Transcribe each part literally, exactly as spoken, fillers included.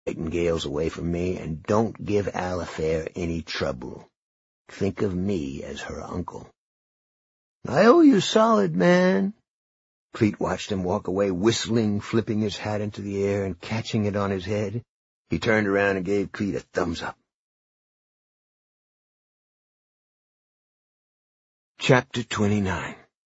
Nightingales away from me, and don't give Alifair any trouble. Think of me as her uncle." "I owe you solid, man." Cleet watched him walk away, whistling, flipping his hat into the air and catching it on his head. He turned around and gave Cleet a thumbs up. Chapter twenty-nine.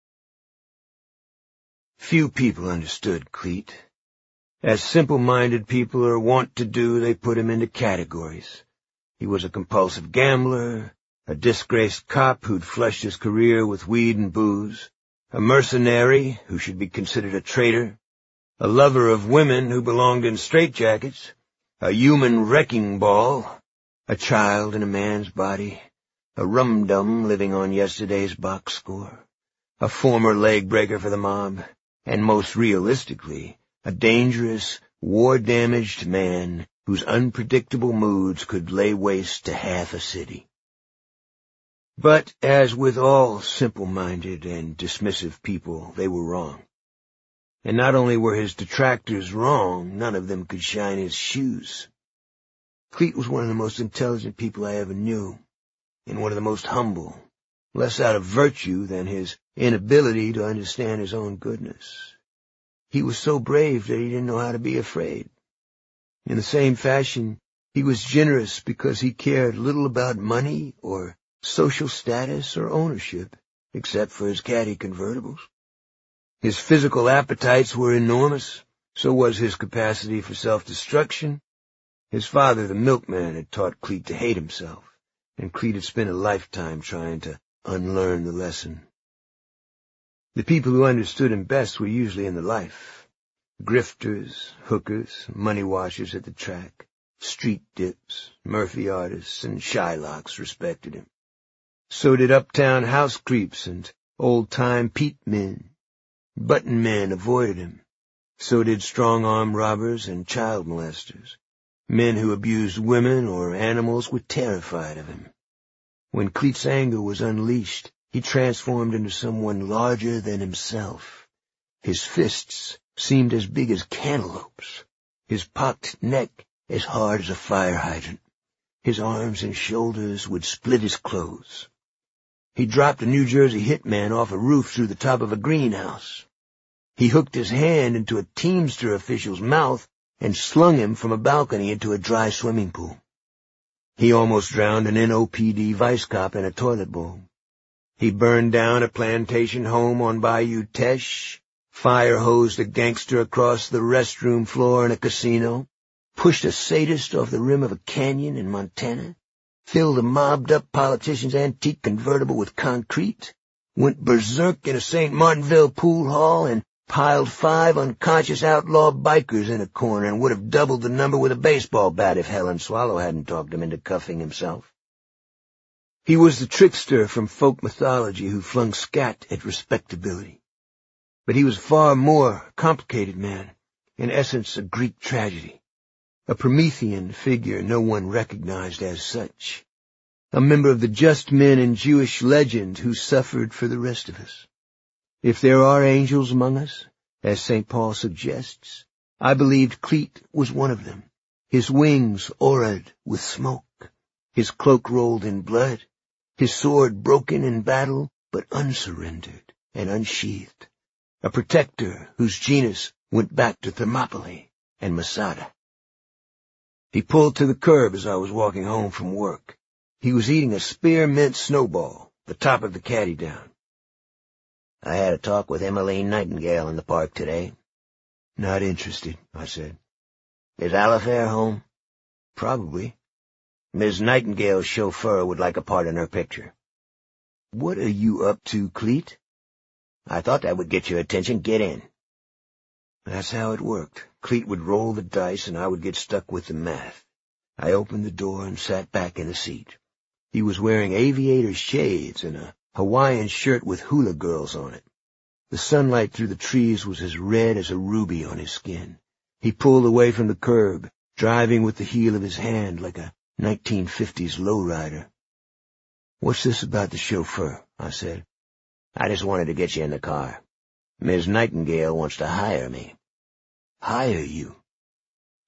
Few people understood Cleet. As simple-minded people are wont to do, they put him into categories. He was a compulsive gambler, a disgraced cop who'd flushed his career with weed and booze, a mercenary who should be considered a traitor, a lover of women who belonged in straitjackets, a human wrecking ball, a child in a man's body, a rum-dum living on yesterday's box score, a former leg-breaker for the mob, and most realistically, a dangerous, war-damaged man whose unpredictable moods could lay waste to half a city. But, as with all simple-minded and dismissive people, they were wrong. And not only were his detractors wrong, none of them could shine his shoes. Cleet was one of the most intelligent people I ever knew, and one of the most humble, less out of virtue than his inability to understand his own goodness. He was so brave that he didn't know how to be afraid. In the same fashion, he was generous because he cared little about money or social status or ownership, except for his caddy convertibles. His physical appetites were enormous, so was his capacity for self-destruction. His father, the milkman, had taught Cleet to hate himself, and Cleet had spent a lifetime trying to unlearn the lesson. The people who understood him best were usually in the life. Grifters, hookers, money washers at the track, street dips, Murphy artists, and Shylocks respected him. So did uptown house creeps and old-time Pete men. Button men avoided him. So did strong-arm robbers and child molesters. Men who abused women or animals were terrified of him. When Cleet's anger was unleashed, he transformed into someone larger than himself. His fists seemed as big as cantaloupes, his pocked neck as hard as a fire hydrant. His arms and shoulders would split his clothes. He dropped a New Jersey hitman off a roof through the top of a greenhouse. He hooked his hand into a Teamster official's mouth and slung him from a balcony into a dry swimming pool. He almost drowned an N O P D vice cop in a toilet bowl. He burned down a plantation home on Bayou Teche, fire-hosed a gangster across the restroom floor in a casino, pushed a sadist off the rim of a canyon in Montana, filled a mobbed-up politician's antique convertible with concrete, went berserk in a Saint Martinville pool hall, and piled five unconscious outlaw bikers in a corner and would have doubled the number with a baseball bat if Helen Swallow hadn't talked him into cuffing himself. He was the trickster from folk mythology who flung scat at respectability. But he was a far more complicated man, in essence a Greek tragedy, a Promethean figure no one recognized as such, a member of the just men in Jewish legend who suffered for the rest of us. If there are angels among us, as Saint Paul suggests, I believed Cleet was one of them, his wings auraed with smoke, his cloak rolled in blood, his sword broken in battle but unsurrendered and unsheathed, a protector whose genus went back to Thermopylae and Masada. He pulled to the curb as I was walking home from work. He was eating a spearmint snowball, the top of the caddy down. "I had a talk with Emmeline Nightingale in the park today." "Not interested," I said. "Is Alifair home?" "Probably." "Miss Nightingale's chauffeur would like a part in her picture." "What are you up to, Cleet?" "I thought that would get your attention. Get in." That's how it worked. Cleet would roll the dice and I would get stuck with the math. I opened the door and sat back in the seat. He was wearing aviator shades and a Hawaiian shirt with hula girls on it. The sunlight through the trees was as red as a ruby on his skin. He pulled away from the curb, driving with the heel of his hand like a nineteen fifties lowrider. "What's this about the chauffeur?" I said. "I just wanted to get you in the car. Miss Nightingale wants to hire me." "Hire you?"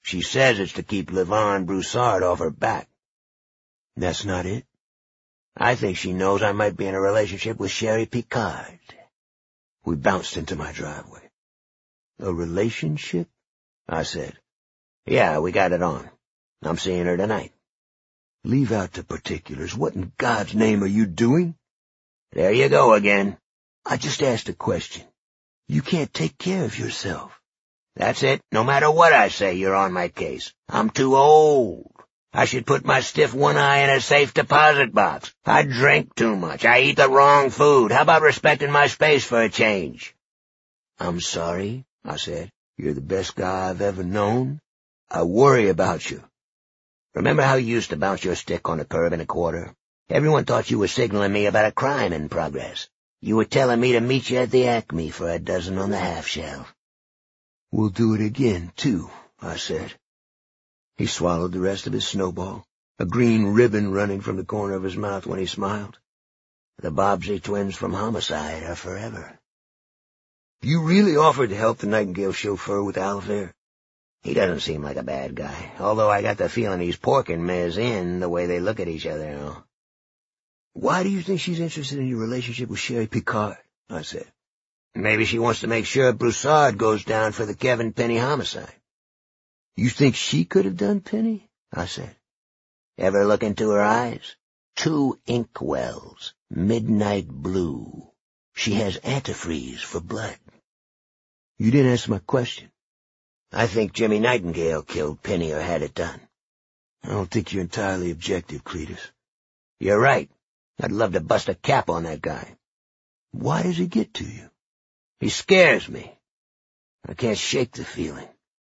She says it's to keep LeVon Broussard off her back. That's not it? I think she knows I might be in a relationship with Sherry Picard. We bounced into my driveway. A relationship? I said. Yeah, we got it on. I'm seeing her tonight. Leave out the particulars. What in God's name are you doing? There you go again. I just asked a question. You can't take care of yourself. That's it. No matter what I say, you're on my case. I'm too old. I should put my stiff one eye in a safe deposit box. I drink too much. I eat the wrong food. How about respecting my space for a change? I'm sorry, I said. You're the best guy I've ever known. I worry about you. Remember how you used to bounce your stick on a curb and a quarter? Everyone thought you were signaling me about a crime in progress. You were telling me to meet you at the Acme for a dozen on the half-shell. We'll do it again, too, I said. He swallowed the rest of his snowball, a green ribbon running from the corner of his mouth when he smiled. The Bobbsey twins from Homicide are forever. You really offered to help the Nightingale chauffeur with Alvaire? He doesn't seem like a bad guy, although I got the feeling he's porking Miz in the way they look at each other now. Why do you think she's interested in your relationship with Sherry Picard? I said. Maybe she wants to make sure Broussard goes down for the Kevin Penny homicide. You think she could have done Penny? I said. Ever look into her eyes? Two inkwells, midnight blue. She has antifreeze for blood. You didn't answer my question. I think Jimmy Nightingale killed Penny or had it done. I don't think you're entirely objective, Cletus. You're right. I'd love to bust a cap on that guy. Why does he get to you? He scares me. I can't shake the feeling.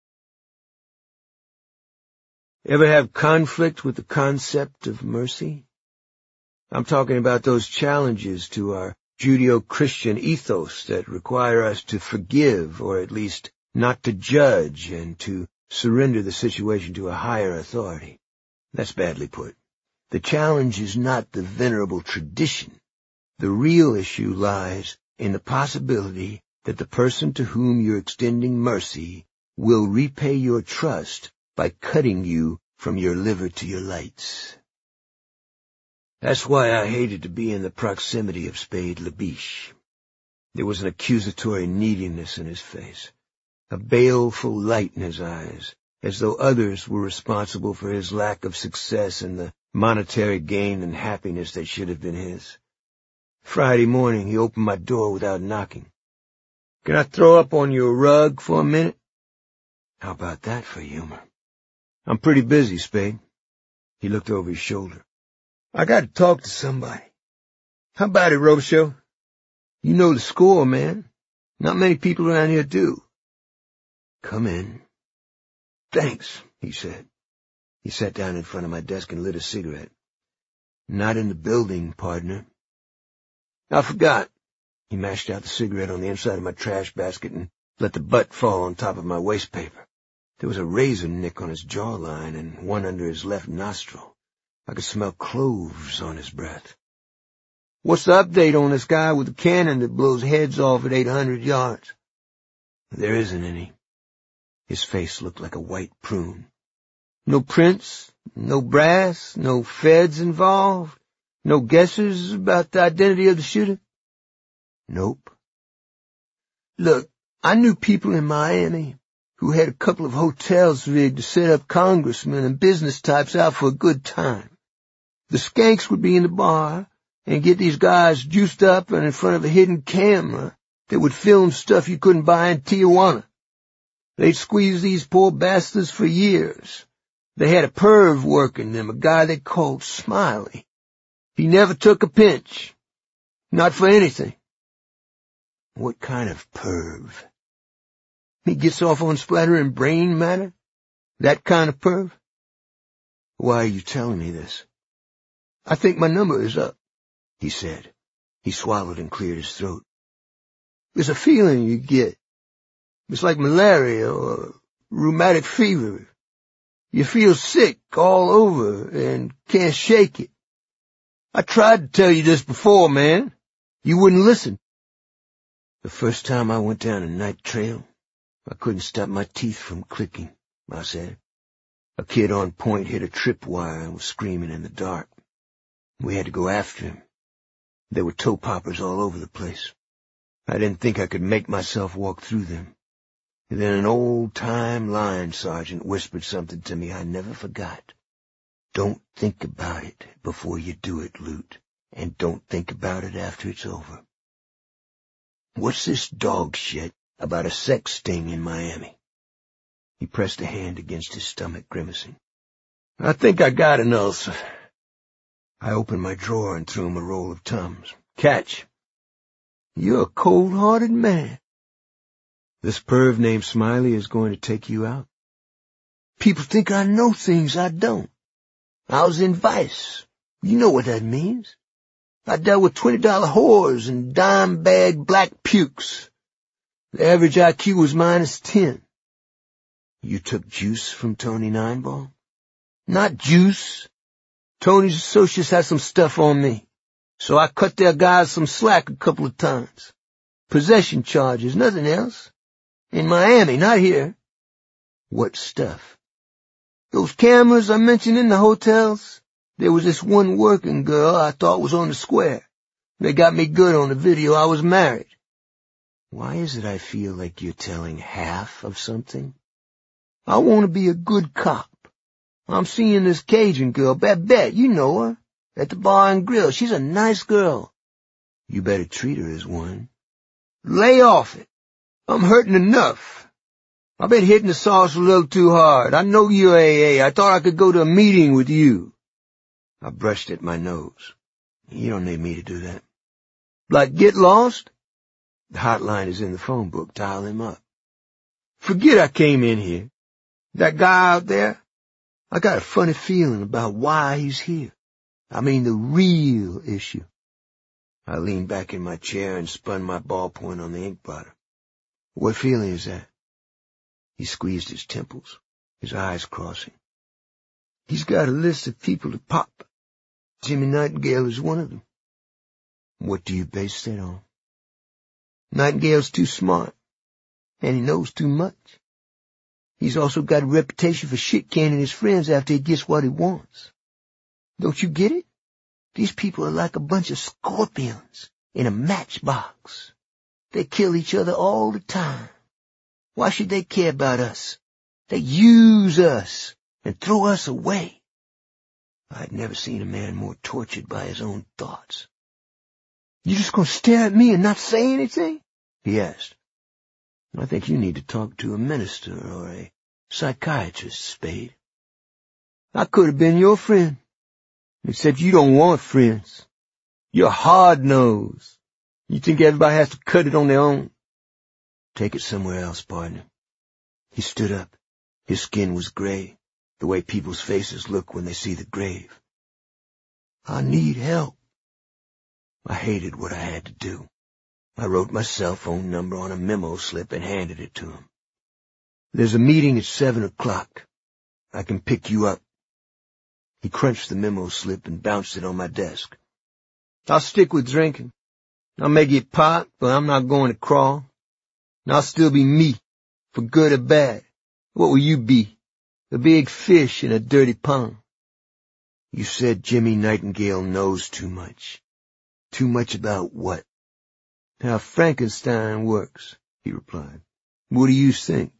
Ever have conflict with the concept of mercy? I'm talking about those challenges to our Judeo-Christian ethos that require us to forgive, or at least not to judge, and to surrender the situation to a higher authority. That's badly put. The challenge is not the venerable tradition. The real issue lies in the possibility that the person to whom you're extending mercy will repay your trust by cutting you from your liver to your lights. That's why I hated to be in the proximity of Spade Labiche. There was an accusatory neediness in his face, a baleful light in his eyes, as though others were responsible for his lack of success and the monetary gain and happiness that should have been his. Friday morning, he opened my door without knocking. "Can I throw up on your rug for a minute?" How about that for humor? "I'm pretty busy, Spade." He looked over his shoulder. "I got to talk to somebody." "How about it, Robichaud? You know the score, man. Not many people around here do." "Come in." "Thanks," he said. He sat down in front of my desk and lit a cigarette. "Not in the building, partner." "I forgot." He mashed out the cigarette on the inside of my trash basket and let the butt fall on top of my waste paper. There was a razor nick on his jawline and one under his left nostril. I could smell cloves on his breath. "What's the update on this guy with the cannon that blows heads off at eight hundred yards? "There isn't any." His face looked like a white prune. "No prints, no brass, no feds involved, no guesses about the identity of the shooter?" "Nope." "Look, I knew people in Miami who had a couple of hotels rigged to set up congressmen and business types out for a good time. The skanks would be in the bar and get these guys juiced up and in front of a hidden camera that would film stuff you couldn't buy in Tijuana. They'd squeeze these poor bastards for years. They had a perv working them, a guy they called Smiley. He never took a pinch. Not for anything." "What kind of perv?" "He gets off on splattering brain matter. That kind of perv." "Why are you telling me this?" "I think my number is up," he said. He swallowed and cleared his throat. "There's a feeling you get. It's like malaria or rheumatic fever. You feel sick all over and can't shake it. I tried to tell you this before, man. You wouldn't listen." "The first time I went down a night trail, I couldn't stop my teeth from clicking," I said. A kid on point hit a tripwire and was screaming in the dark. We had to go after him. There were toe poppers all over the place. I didn't think I could make myself walk through them. And then an old-time line sergeant whispered something to me I never forgot. Don't think about it before you do it, Lute, and don't think about it after it's over. What's this dog shit about a sex sting in Miami? He pressed a hand against his stomach, grimacing. I think I got an ulcer. I opened my drawer and threw him a roll of Tums. Catch. You're a cold-hearted man. This perv named Smiley is going to take you out? People think I know things I don't. I was in Vice. You know what that means. I dealt with twenty dollar whores and dime-bag black pukes. The average I Q was minus ten. You took juice from Tony Nineball? Not juice. Tony's associates had some stuff on me, so I cut their guys some slack a couple of times. Possession charges, nothing else. In Miami, not here. What stuff? Those cameras I mentioned in the hotels. There was this one working girl I thought was on the square. They got me good on the video. I was married. Why is it I feel like you're telling half of something? I want to be a good cop. I'm seeing this Cajun girl, Babette, you know her, at the bar and grill. She's a nice girl. You better treat her as one. Lay off it. I'm hurting enough. I've been hitting the sauce a little too hard. I know you're A A. I thought I could go to a meeting with you. I brushed at my nose. You don't need me to do that. Like get lost? The hotline is in the phone book. Dial him up. Forget I came in here. That guy out there, I got a funny feeling about why he's here. I mean the real issue. I leaned back in my chair and spun my ballpoint on the ink blotter. What feeling is that? He squeezed his temples, his eyes crossing. He's got a list of people to pop. Jimmy Nightingale is one of them. What do you base that on? Nightingale's too smart, and he knows too much. He's also got a reputation for shit-canning his friends after he gets what he wants. Don't you get it? These people are like a bunch of scorpions in a matchbox. They kill each other all the time. Why should they care about us? They use us and throw us away. I'd never seen a man more tortured by his own thoughts. You just gonna stare at me and not say anything? He asked. I think you need to talk to a minister or a psychiatrist, Spade. I could have been your friend, except you don't want friends. You're hard-nosed. You think everybody has to cut it on their own. Take it somewhere else, partner. He stood up. His skin was gray, the way people's faces look when they see the grave. I need help. I hated what I had to do. I wrote my cell phone number on a memo slip and handed it to him. There's a meeting at seven o'clock. I can pick you up. He crunched the memo slip and bounced it on my desk. I'll stick with drinking. I may get pot, but I'm not going to crawl. And I'll still be me, for good or bad. What will you be? A big fish in a dirty pond. You said Jimmy Nightingale knows too much. Too much about what? How Frankenstein works, he replied. What do you think?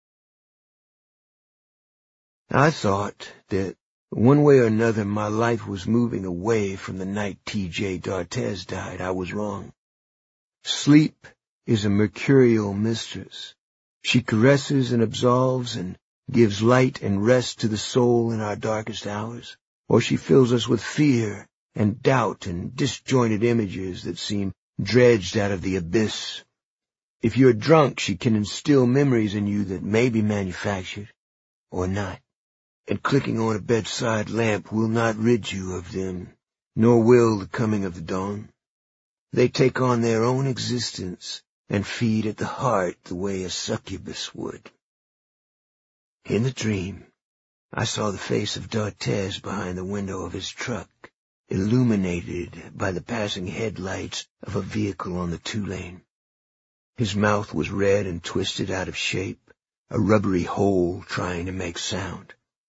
I thought that one way or another my life was moving away from the night T J D'Artes died. I was wrong. Sleep is a mercurial mistress. She caresses and absolves and gives light and rest to the soul in our darkest hours, or she fills us with fear and doubt and disjointed images that seem dredged out of the abyss. If you're drunk, she can instill memories in you that may be manufactured, or not, and clicking on a bedside lamp will not rid you of them, nor will the coming of the dawn. They take on their own existence and feed at the heart the way a succubus would. In the dream, I saw the face of D'Artes behind the window of his truck, illuminated by the passing headlights of a vehicle on the two-lane. His mouth was red and twisted out of shape, a rubbery hole trying to make sound.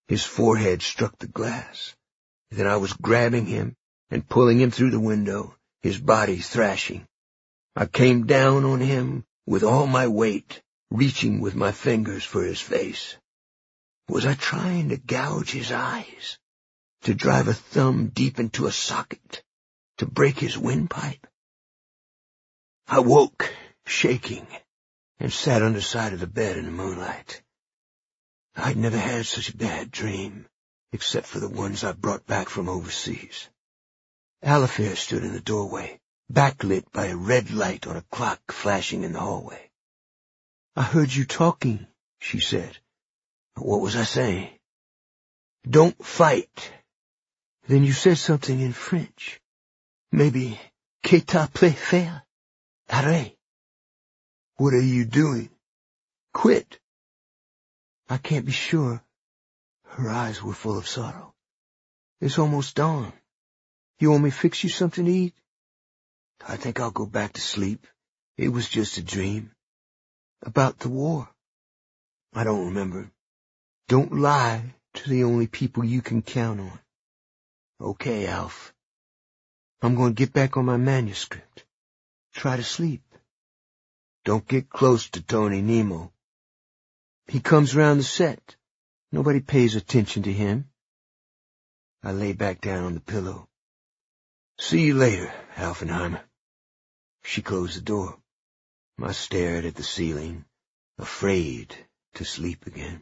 His forehead struck the glass. Then I was grabbing him and pulling him through the window, his body thrashing. I came down on him with all my weight, reaching with my fingers for his face. Was I trying to gouge his eyes? To drive a thumb deep into a socket? To break his windpipe? I woke, shaking, and sat on the side of the bed in the moonlight. I'd never had such a bad dream, except for the ones I brought back from overseas. Alifair stood in the doorway, backlit by a red light on a clock flashing in the hallway. "I heard you talking," she said. "What was I saying?" "Don't fight." "Then you said something in French. Maybe, que t'appelez faire? Arrête." "What are you doing?" "Quit." "I can't be sure." Her eyes were full of sorrow. "It's almost dawn. You want me to fix you something to eat?" "I think I'll go back to sleep. It was just a dream." "About the war?" "I don't remember." "Don't lie to the only people you can count on." "Okay, Alf." "I'm going to get back on my manuscript. Try to sleep." "Don't get close to Tony Nemo." "He comes round the set. Nobody pays attention to him." I lay back down on the pillow. "See you later, Alfenheimer." She closed the door. I stared at the ceiling, afraid to sleep again.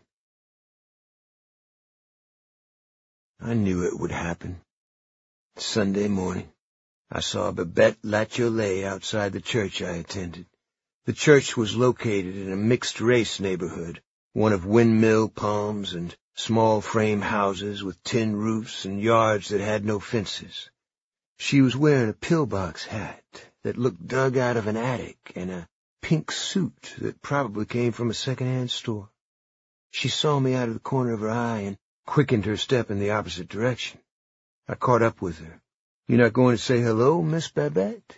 I knew it would happen. Sunday morning, I saw Babette Latiolais outside the church I attended. The church was located in a mixed-race neighborhood, one of windmill palms and small frame houses with tin roofs and yards that had no fences. She was wearing a pillbox hat that looked dug out of an attic and a pink suit that probably came from a second-hand store. She saw me out of the corner of her eye and quickened her step in the opposite direction. I caught up with her. "You're not going to say hello, Miss Babette?"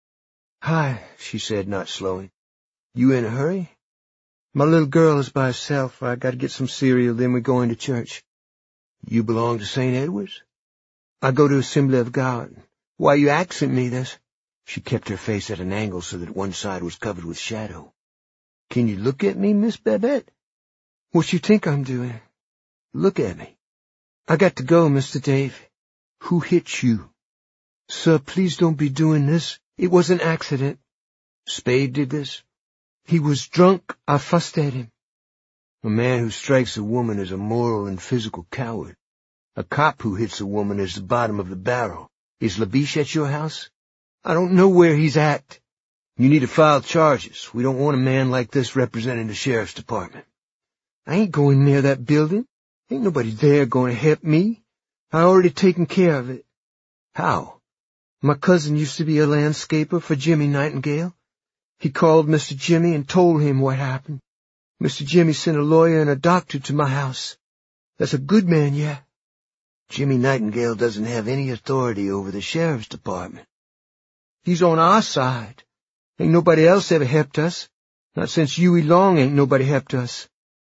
"Hi," she said, not slowing. "You in a hurry?" "My little girl is by herself. I got to get some cereal, then we're going to church." "You belong to Saint Edward's?" "I go to Assembly of God. Why you asking me this?" She kept her face at an angle so that one side was covered with shadow. "Can you look at me, Miss Babette?" "What you think I'm doing?" "Look at me." "I got to go, Mister Dave." "Who hit you?" "Sir, please don't be doing this. It was an accident." "Spade did this?" "He was drunk. I fussed at him." "A man who strikes a woman is a moral and physical coward. A cop who hits a woman is the bottom of the barrel. Is Labiche at your house?" "I don't know where he's at." "You need to file charges. We don't want a man like this representing the sheriff's department." "I ain't going near that building. Ain't nobody there going to help me. I already taken care of it." "How?" "My cousin used to be a landscaper for Jimmy Nightingale. He called Mister Jimmy and told him what happened. Mister Jimmy sent a lawyer and a doctor to my house. That's a good man, yeah." "Jimmy Nightingale doesn't have any authority over the sheriff's department." "He's on our side. Ain't nobody else ever helped us. Not since Huey Long ain't nobody helped us."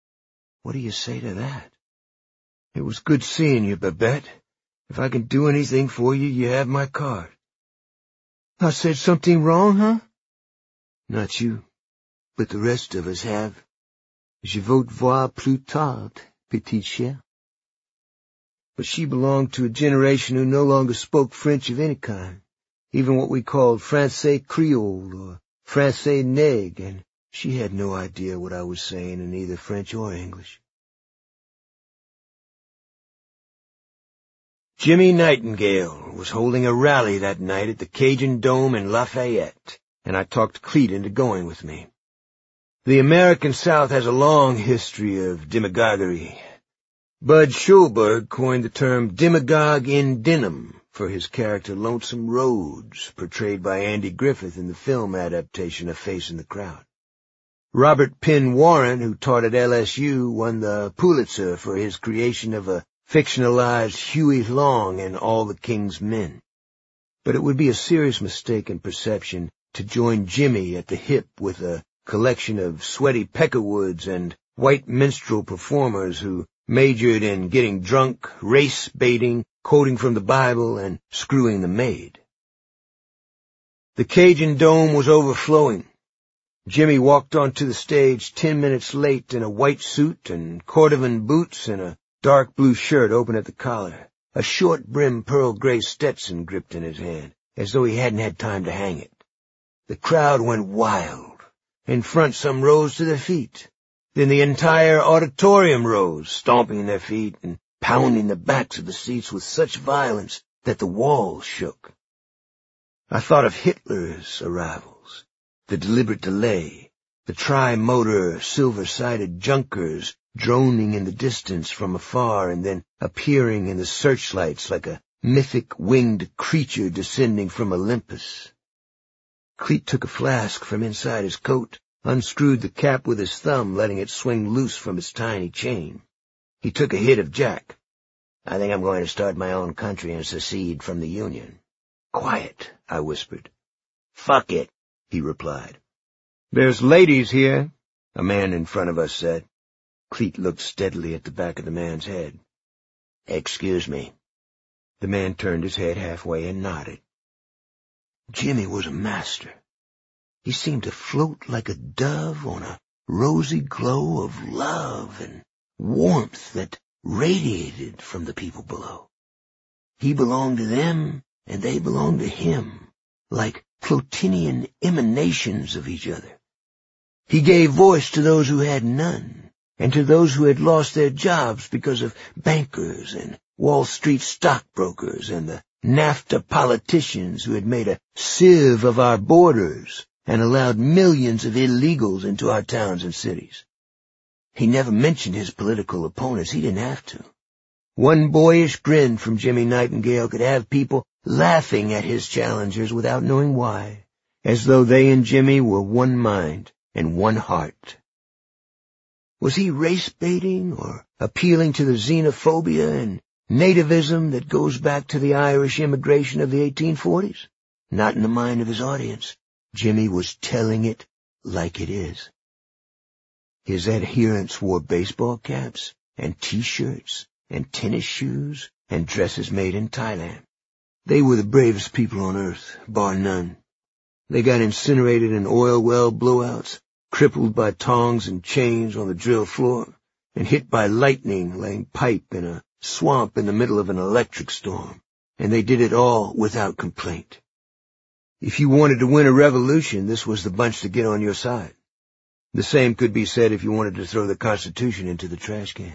"What do you say to that?" "It was good seeing you, Babette. If I can do anything for you, you have my card." "I said something wrong, huh?" "Not you, but the rest of us have. Je veux te voir plus tard, petite chère." But she belonged to a generation who no longer spoke French of any kind, even what we called Francais Creole or Francais Neg, and she had no idea what I was saying in either French or English. Jimmy Nightingale was holding a rally that night at the Cajun Dome in Lafayette, and I talked Cleet into going with me. The American South has a long history of demagoguery. Bud Schulberg coined the term demagogue in denim for his character Lonesome Rhodes, portrayed by Andy Griffith in the film adaptation of Facing the Crowd. Robert Penn Warren, who taught at L S U, won the Pulitzer for his creation of a fictionalized Huey Long in All the King's Men. But it would be a serious mistake in perception to join Jimmy at the hip with a collection of sweaty Peckerwoods and white minstrel performers who majored in getting drunk, race baiting, quoting from the Bible, and screwing the maid. The Cajun Dome was overflowing. Jimmy walked onto the stage ten minutes late in a white suit and cordovan boots and a dark blue shirt open at the collar, a short-brimmed pearl gray Stetson gripped in his hand, as though he hadn't had time to hang it. The crowd went wild. In front, some rose to their feet. Then the entire auditorium rose, stomping their feet and pounding the backs of the seats with such violence that the walls shook. I thought of Hitler's arrivals, the deliberate delay, the tri-motor, silver-sided Junkers droning in the distance from afar and then appearing in the searchlights like a mythic winged creature descending from Olympus. Cleet took a flask from inside his coat, unscrewed the cap with his thumb, letting it swing loose from its tiny chain. He took a hit of Jack. I think I'm going to start my own country and secede from the Union. Quiet, I whispered. Fuck it, he replied. There's ladies here, a man in front of us said. Cleet looked steadily at the back of the man's head. Excuse me. The man turned his head halfway and nodded. Jimmy was a master. He seemed to float like a dove on a rosy glow of love and warmth that radiated from the people below. He belonged to them, and they belonged to him, like Plotinian emanations of each other. He gave voice to those who had none, and to those who had lost their jobs because of bankers and Wall Street stockbrokers and the NAFTA politicians who had made a sieve of our borders and allowed millions of illegals into our towns and cities. He never mentioned his political opponents. He didn't have to. One boyish grin from Jimmy Nightingale could have people laughing at his challengers without knowing why, as though they and Jimmy were one mind and one heart. Was he race-baiting or appealing to the xenophobia and nativism that goes back to the Irish immigration of the eighteen forties? Not in the mind of his audience. Jimmy was telling it like it is. His adherents wore baseball caps and T-shirts and tennis shoes and dresses made in Thailand. They were the bravest people on earth, bar none. They got incinerated in oil well blowouts, crippled by tongs and chains on the drill floor, and hit by lightning laying pipe in a swamp in the middle of an electric storm, and they did it all without complaint. If you wanted to win a revolution, this was the bunch to get on your side. The same could be said if you wanted to throw the Constitution into the trash can.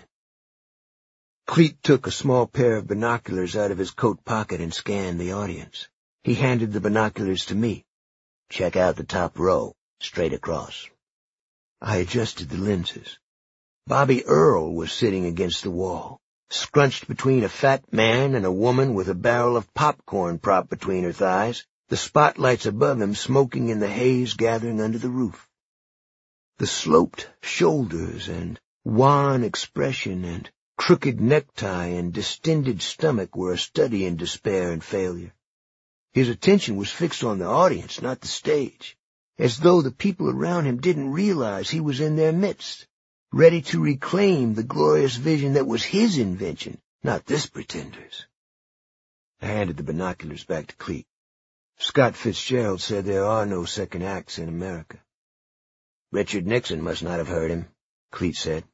Cleet took a small pair of binoculars out of his coat pocket and scanned the audience. He handed the binoculars to me. Check out the top row, straight across. I adjusted the lenses. Bobby Earl was sitting against the wall, scrunched between a fat man and a woman with a barrel of popcorn propped between her thighs, the spotlights above him smoking in the haze gathering under the roof. The sloped shoulders and wan expression and crooked necktie and distended stomach were a study in despair and failure. His attention was fixed on the audience, not the stage, as though the people around him didn't realize he was in their midst, ready to reclaim the glorious vision that was his invention, not this pretender's. I handed the binoculars back to Cleet. Scott Fitzgerald said there are no second acts in America. Richard Nixon must not have heard him, Cleet said.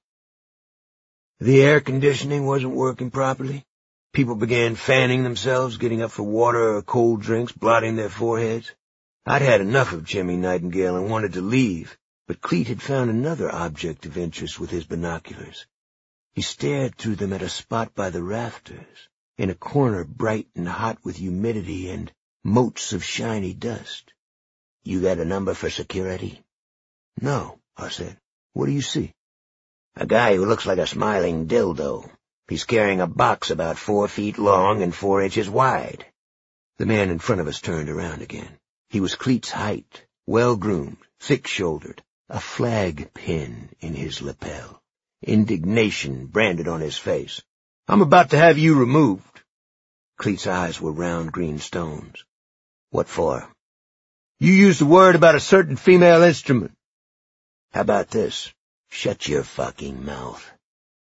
The air conditioning wasn't working properly. People began fanning themselves, getting up for water or cold drinks, blotting their foreheads. I'd had enough of Jimmy Nightingale and wanted to leave, but Cleet had found another object of interest with his binoculars. He stared through them at a spot by the rafters, in a corner bright and hot with humidity and motes of shiny dust. You got a number for security? No, I said. What do you see? A guy who looks like a smiling dildo. He's carrying a box about four feet long and four inches wide. The man in front of us turned around again. He was Cleet's height, well-groomed, thick-shouldered, a flag pin in his lapel, indignation branded on his face. I'm about to have you removed. Cleet's eyes were round green stones. What for? You used a word about a certain female instrument. How about this? Shut your fucking mouth.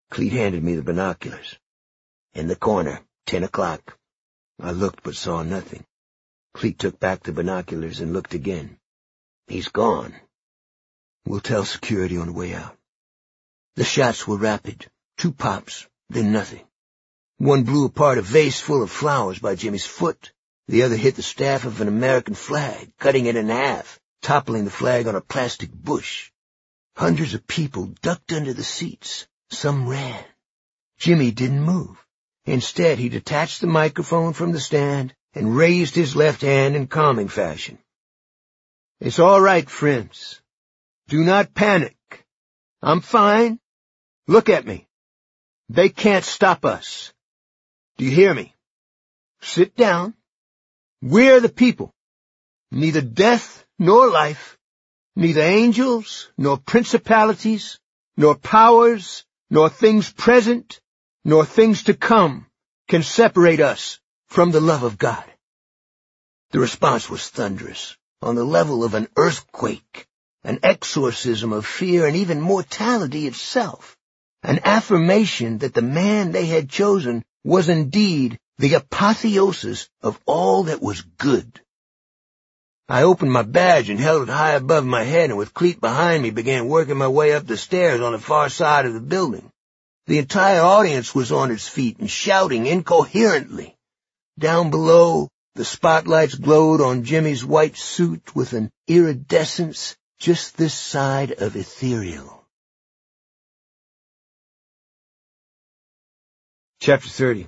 Cleet handed me the binoculars. In the corner, ten o'clock. I looked but saw nothing. Cleet took back the binoculars and looked again. He's gone. We'll tell security on the way out. The shots were rapid. Two pops, then nothing. One blew apart a vase full of flowers by Jimmy's foot. The other hit the staff of an American flag, cutting it in half, toppling the flag on a plastic bush. Hundreds of people ducked under the seats. Some ran. Jimmy didn't move. Instead, he detached the microphone from the stand and raised his left hand in calming fashion. "It's all right, friends. Do not panic. I'm fine. Look at me. They can't stop us. Do you hear me? Sit down. We're the people. Neither death nor life, neither angels nor principalities, nor powers, nor things present, nor things to come can separate us from the love of God." The response was thunderous, on the level of an earthquake, an exorcism of fear and even mortality itself, an affirmation that the man they had chosen was indeed the apotheosis of all that was good. I opened my badge and held it high above my head, and with Cleet behind me began working my way up the stairs on the far side of the building. The entire audience was on its feet and shouting incoherently. Down below, the spotlights glowed on Jimmy's white suit with an iridescence just this side of ethereal. Chapter thirty.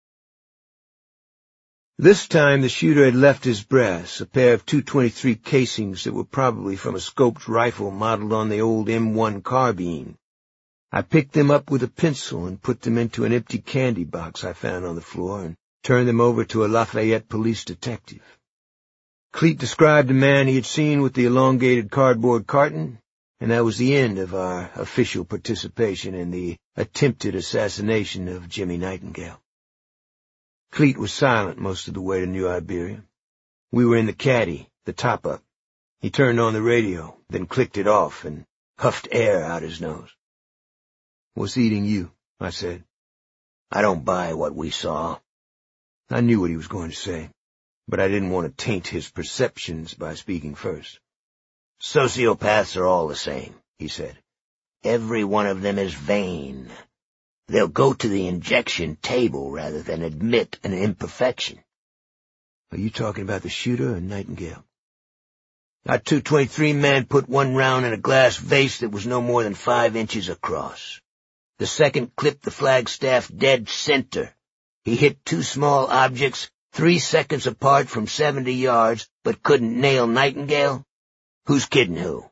This time the shooter had left his brass, a pair of two twenty-three casings that were probably from a scoped rifle modeled on the old M one carbine. I picked them up with a pencil and put them into an empty candy box I found on the floor and turned them over to a Lafayette police detective. Cleet described the man he had seen with the elongated cardboard carton, and that was the end of our official participation in the attempted assassination of Jimmy Nightingale. Cleet was silent most of the way to New Iberia. We were in the caddy, the top-up. He turned on the radio, then clicked it off and huffed air out his nose. "What's eating you?" I said. "I don't buy what we saw." I knew what he was going to say, but I didn't want to taint his perceptions by speaking first. "Sociopaths are all the same," he said. "Every one of them is vain. They'll go to the injection table rather than admit an imperfection." "Are you talking about the shooter or Nightingale?" "Our two twenty-three man put one round in a glass vase that was no more than five inches across. The second clipped the flagstaff dead center. He hit two small objects three seconds apart from seventy yards, but couldn't nail Nightingale. Who's kidding who?"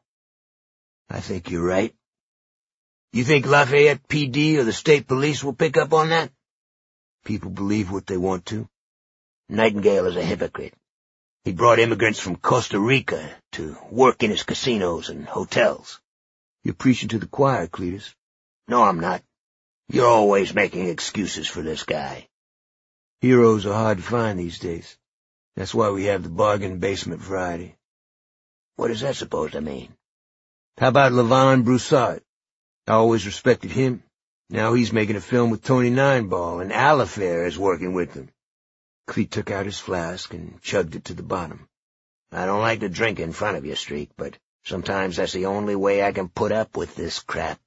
"I think you're right." "You think Lafayette P D or the state police will pick up on that?" "People believe what they want to." "Nightingale is a hypocrite. He brought immigrants from Costa Rica to work in his casinos and hotels." "You're preaching to the choir, Cletus." "No, I'm not. You're always making excuses for this guy." "Heroes are hard to find these days. That's why we have the bargain basement variety." "What is that supposed to mean?" "How about Lavon Broussard? I always respected him. Now he's making a film with Tony Nineball, and Alifair is working with him." Cleet took out his flask and chugged it to the bottom. "I don't like to drink in front of you, Streak, but sometimes that's the only way I can put up with this crap."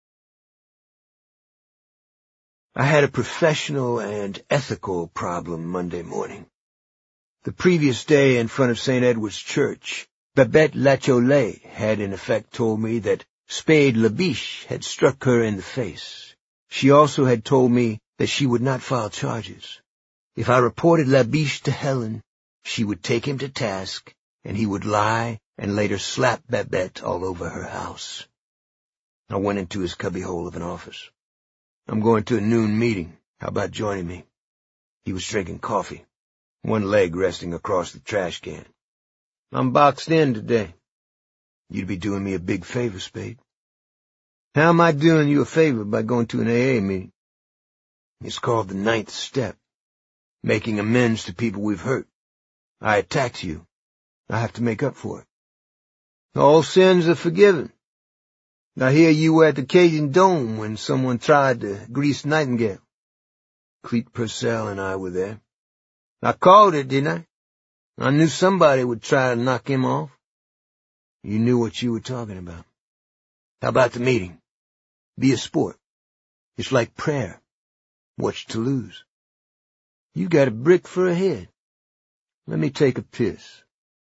I had a professional and ethical problem Monday morning. The previous day, in front of Saint Edward's Church, Babette Lacholet had in effect told me that Spade Labiche had struck her in the face. She also had told me that she would not file charges. If I reported Labiche to Helen, she would take him to task, and he would lie and later slap Babette all over her house. I went into his cubbyhole of an office. "I'm going to a noon meeting. How about joining me?" He was drinking coffee, one leg resting across the trash can. "I'm boxed in today." "You'd be doing me a big favor, Spade." "How am I doing you a favor by going to an A A meeting?" "It's called the ninth step, making amends to people we've hurt. I attacked you. I have to make up for it." "All sins are forgiven." I hear you were at the Cajun Dome when someone tried to grease Nightingale. Clete Purcell and I were there. I called it, didn't I? I knew somebody would try to knock him off. You knew what you were talking about. How about the meeting? Be a sport. It's like prayer. What's to lose? You got a brick for a head. Let me take a piss.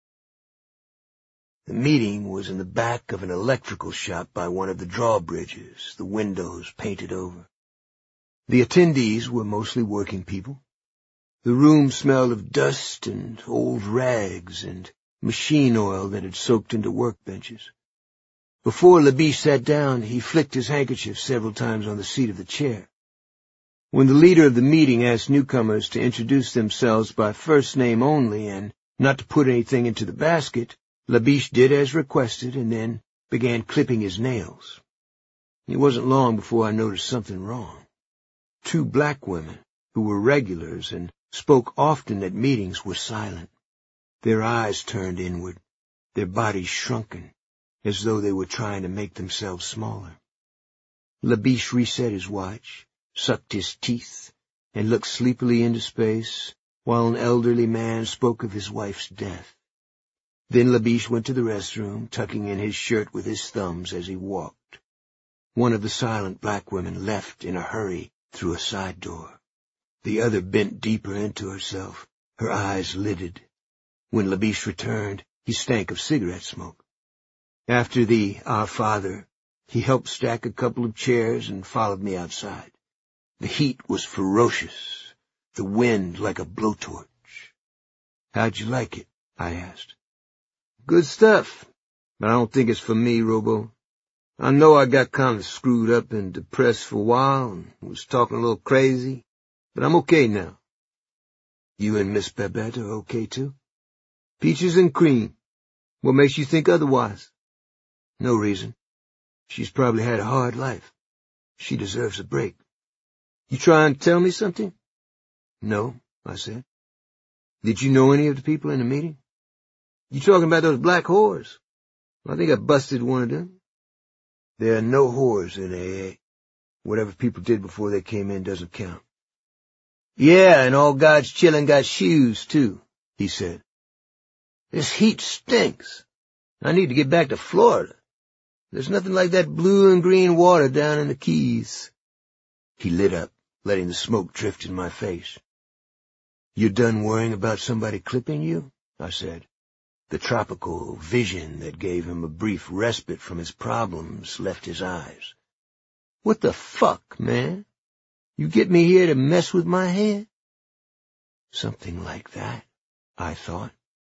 The meeting was in the back of an electrical shop by one of the drawbridges, the windows painted over. The attendees were mostly working people. The room smelled of dust and old rags and machine oil that had soaked into workbenches. Before Labiche sat down, he flicked his handkerchief several times on the seat of the chair. When the leader of the meeting asked newcomers to introduce themselves by first name only and not to put anything into the basket, Labiche did as requested and then began clipping his nails. It wasn't long before I noticed something wrong. Two black women, who were regulars and spoke often at meetings, were silent. Their eyes turned inward, their bodies shrunken, as though they were trying to make themselves smaller. Labiche reset his watch, sucked his teeth, and looked sleepily into space, while an elderly man spoke of his wife's death. Then Labiche went to the restroom, tucking in his shirt with his thumbs as he walked. One of the silent black women left in a hurry through a side door. The other bent deeper into herself, her eyes lidded. When Labiche returned, he stank of cigarette smoke. After the Our Father, he helped stack a couple of chairs and followed me outside. The heat was ferocious, the wind like a blowtorch. How'd you like it? I asked. Good stuff, but I don't think it's for me, Robo. I know I got kind of screwed up and depressed for a while and was talking a little crazy, but I'm okay now. You and Miss Babette are okay too? Peaches and cream. What makes you think otherwise? No reason. She's probably had a hard life. She deserves a break. You trying to tell me something? No, I said. Did you know any of the people in the meeting? You talking about those black whores? I think I busted one of them. There are no whores in A A. Whatever people did before they came in doesn't count. Yeah, and all God's children got shoes, too, he said. This heat stinks. I need to get back to Florida. There's nothing like that blue and green water down in the Keys. He lit up, letting the smoke drift in my face. You done worrying about somebody clipping you? I said. The tropical vision that gave him a brief respite from his problems left his eyes. What the fuck, man? You get me here to mess with my head? Something like that, I thought.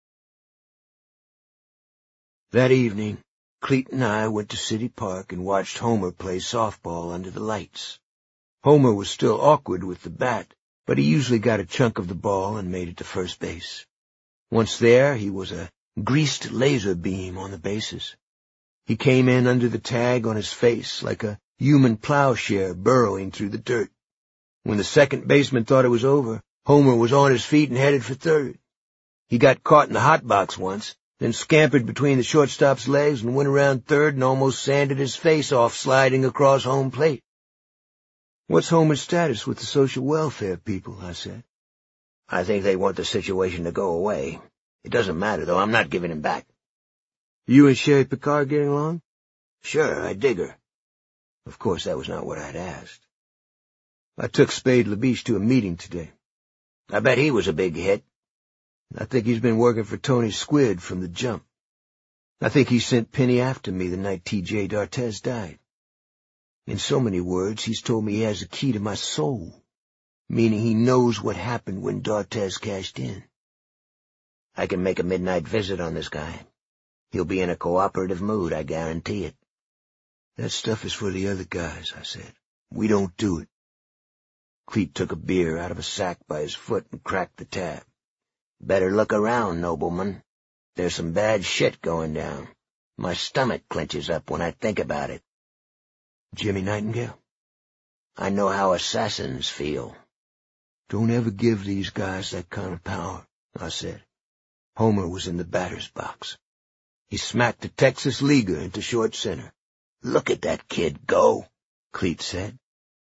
That evening, Clete and I went to City Park and watched Homer play softball under the lights. Homer was still awkward with the bat, but he usually got a chunk of the ball and made it to first base. Once there, he was a greased laser beam on the bases. He came in under the tag on his face like a human plowshare burrowing through the dirt. When the second baseman thought it was over, Homer was on his feet and headed for third. He got caught in the hot box once, then scampered between the shortstop's legs and went around third and almost sanded his face off sliding across home plate. What's Homer's status with the social welfare people? I said. I think they want the situation to go away. It doesn't matter, though. I'm not giving him back. You and Sherry Picard getting along? Sure, I dig her. Of course, that was not what I'd asked. I took Spade Labiche to a meeting today. I bet he was a big hit. I think he's been working for Tony Squid from the jump. I think he sent Penny after me the night T J D'Artes died. In so many words, he's told me he has the key to my soul, meaning he knows what happened when D'Artes cashed in. I can make a midnight visit on this guy. He'll be in a cooperative mood, I guarantee it. That stuff is for the other guys, I said. We don't do it. Clete took a beer out of a sack by his foot and cracked the tab. Better look around, nobleman. There's some bad shit going down. My stomach clenches up when I think about it. Jimmy Nightingale? I know how assassins feel. Don't ever give these guys that kind of power, I said. Homer was in the batter's box. He smacked the Texas Leaguer into short center. "Look at that kid go," Cleet said.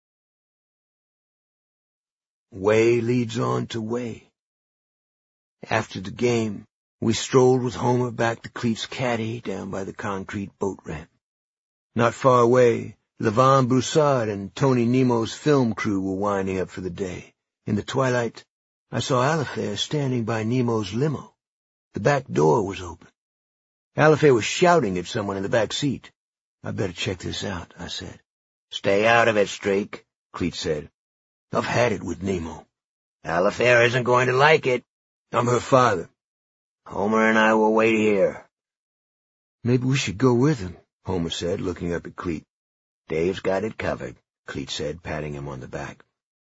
Way leads on to way. After the game, we strolled with Homer back to Cleet's caddy down by the concrete boat ramp. Not far away, Levon Broussard and Tony Nemo's film crew were winding up for the day. In the twilight, I saw Alifair standing by Nemo's limo. The back door was open. Alifair was shouting at someone in the back seat. "I better check this out," I said. "Stay out of it, Streak," Cleet said. "I've had it with Nemo. Alifair isn't going to like it. I'm her father. Homer and I will wait here." "Maybe we should go with him," Homer said, looking up at Cleet. "Dave's got it covered," Cleet said, patting him on the back.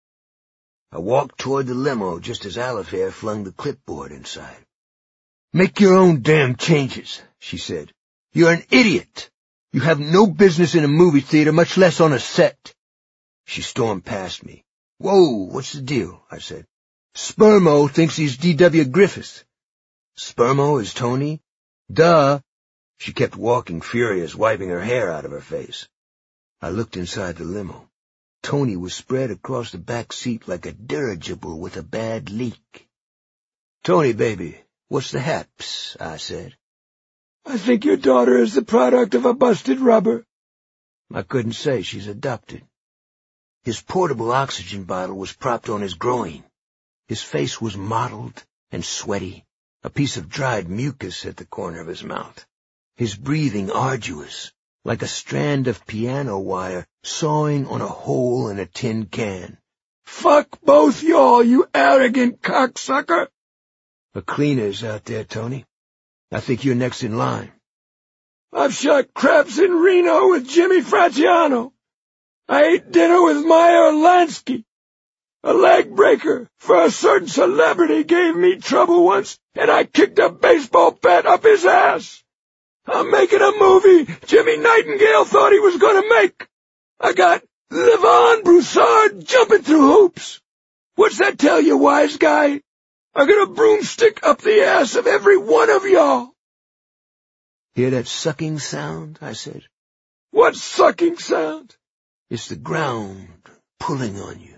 I walked toward the limo just as Alifair flung the clipboard inside. "Make your own damn changes," she said. "You're an idiot. You have no business in a movie theater, much less on a set." She stormed past me. "Whoa, what's the deal?" I said. "Spermo thinks he's D W Griffith." "Spermo is Tony?" "Duh." She kept walking, furious, wiping her hair out of her face. I looked inside the limo. Tony was spread across the back seat like a dirigible with a bad leak. "Tony, baby, what's the haps?" I said. "I think your daughter is the product of a busted rubber." I couldn't say. She's adopted. His portable oxygen bottle was propped on his groin. His face was mottled and sweaty, a piece of dried mucus at the corner of his mouth. His breathing arduous, like a strand of piano wire sawing on a hole in a tin can. "Fuck both y'all, you arrogant cocksucker!" "A cleaner's out there, Tony. I think you're next in line." "I've shot craps in Reno with Jimmy Fratiano. I ate dinner with Meyer Lansky. A leg breaker for a certain celebrity gave me trouble once, and I kicked a baseball bat up his ass. I'm making a movie Jimmy Nightingale thought he was going to make. I got Levon Broussard jumping through hoops. What's that tell you, wise guy? I got a broomstick up the ass of every one of y'all." "Hear that sucking sound?" I said. "What sucking sound?" "It's the ground pulling on you."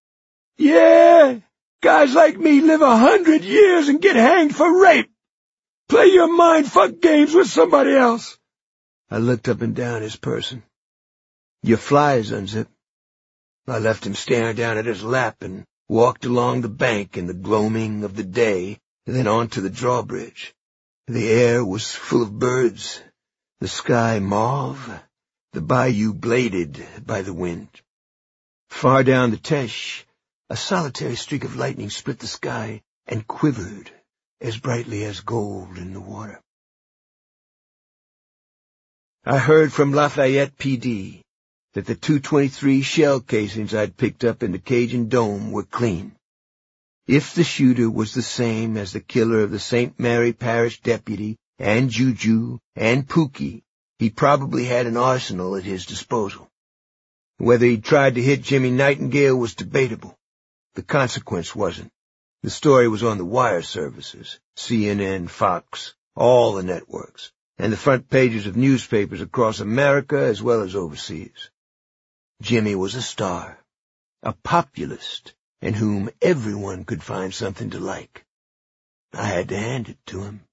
"Yeah, guys like me live a hundred years and get hanged for rape. Play your mind-fuck games with somebody else." I looked up and down his person. "Your fly's unzipped." I left him staring down at his lap and walked along the bank in the gloaming of the day, and then on to the drawbridge. The air was full of birds, the sky mauve, the bayou bladed by the wind. Far down the Teche, a solitary streak of lightning split the sky and quivered as brightly as gold in the water. I heard from Lafayette P D that the two twenty-three shell casings I'd picked up in the Cajun Dome were clean. If the shooter was the same as the killer of the Saint Mary Parish deputy and Juju and Pookie, he probably had an arsenal at his disposal. Whether he'd tried to hit Jimmy Nightingale was debatable. The consequence wasn't. The story was on the wire services, C N N, Fox, all the networks, and the front pages of newspapers across America as well as overseas. Jimmy was a star, a populist, in whom everyone could find something to like. I had to hand it to him.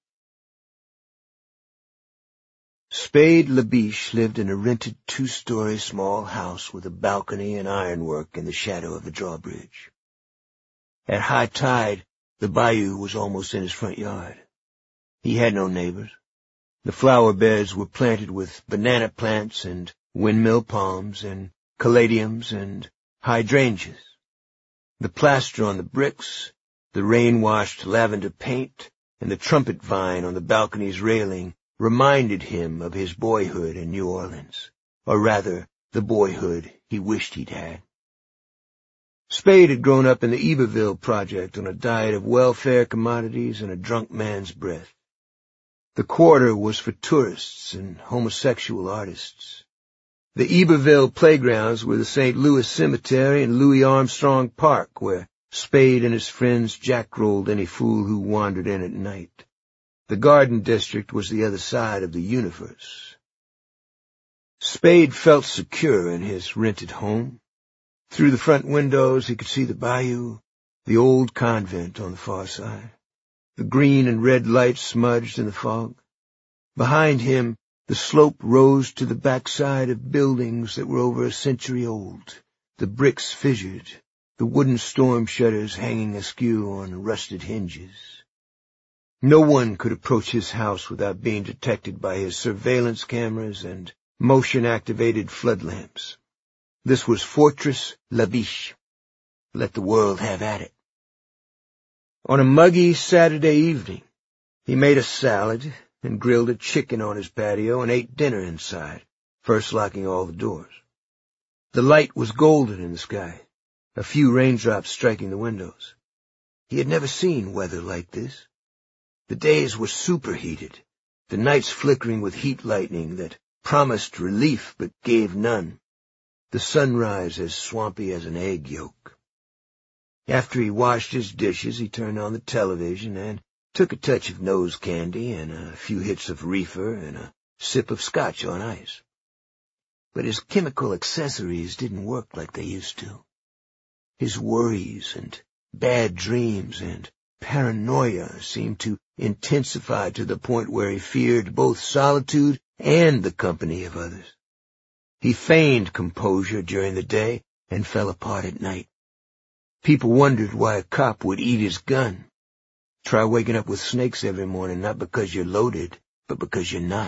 Spade Labiche lived in a rented two-story small house with a balcony and ironwork in the shadow of the drawbridge. At high tide, the bayou was almost in his front yard. He had no neighbors. The flower beds were planted with banana plants and windmill palms and caladiums and hydrangeas. The plaster on the bricks, the rain-washed lavender paint, and the trumpet vine on the balcony's railing reminded him of his boyhood in New Orleans, or rather, the boyhood he wished he'd had. Spade had grown up in the Iberville project on a diet of welfare commodities and a drunk man's breath. The quarter was for tourists and homosexual artists. The Iberville playgrounds were the Saint Louis Cemetery and Louis Armstrong Park, where Spade and his friends jackrolled any fool who wandered in at night. The Garden District was the other side of the universe. Spade felt secure in his rented home. Through the front windows he could see the bayou, the old convent on the far side, the green and red lights smudged in the fog. Behind him, the slope rose to the backside of buildings that were over a century old, the bricks fissured, the wooden storm shutters hanging askew on rusted hinges. No one could approach his house without being detected by his surveillance cameras and motion-activated flood lamps. This was Fortress La Biche. Let the world have at it. On a muggy Saturday evening, he made a salad and grilled a chicken on his patio and ate dinner inside, first locking all the doors. The light was golden in the sky, a few raindrops striking the windows. He had never seen weather like this. The days were superheated, the nights flickering with heat lightning that promised relief but gave none, the sunrise as swampy as an egg yolk. After he washed his dishes, he turned on the television and took a touch of nose candy and a few hits of reefer and a sip of scotch on ice. But his chemical accessories didn't work like they used to. His worries and bad dreams and paranoia seemed to intensify to the point where he feared both solitude and the company of others. He feigned composure during the day and fell apart at night. People wondered why a cop would eat his gun. Try waking up with snakes every morning, not because you're loaded, but because you're not.